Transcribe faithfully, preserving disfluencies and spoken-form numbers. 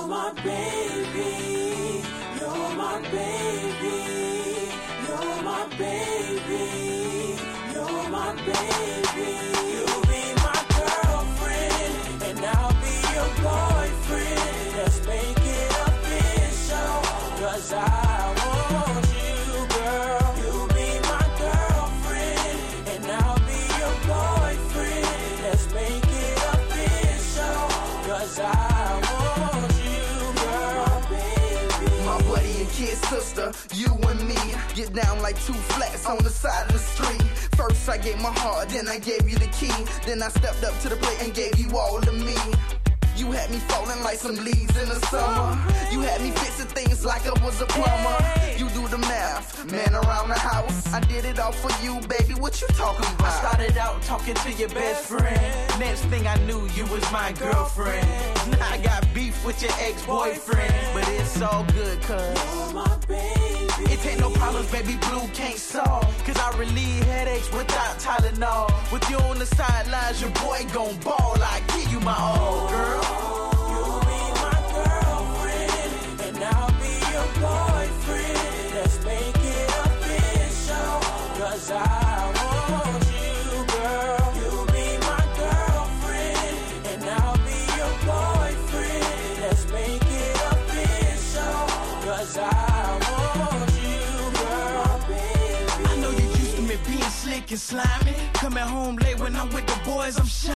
You're my baby, you're my baby, you're my baby, you're my baby. You'll be my girlfriend, and I'll be your boyfriend. Let's make it official, 'cause I want you, girl. You'll be my girlfriend, and I'll be your boyfriend. Let's make it official, 'cause I want you, girl, baby. My buddy and kid sister, you and me, get down like two flats on the side of the street. First I gave my heart, then I gave you the key. Then I stepped up to the plate and gave you all of me. You had me falling like some leaves in the summer. You had me fixing things like I was a plumber. You do the math, man around the house. I did it all for you, baby, what you talking about? I started out talking to your best friend. Next thing I knew, you was my girlfriend. Now I got beef with your ex-boyfriend, but it's all good, cuz You're my baby. it ain't no problems, baby blue can't solve. Cause I relieve headaches without Tylenol. With you on the sidelines, your boy gon' ball. I give you my all, girl. You'll be my girlfriend, and I'll be your boyfriend. Let's make it official, 'cause I want you, girl. You'll be my girlfriend, and I'll be your boyfriend. Let's make it official, 'cause I want you, girl, baby. I know you used to me being slick and slimy. Coming home late when I'm with the boys, I'm shy.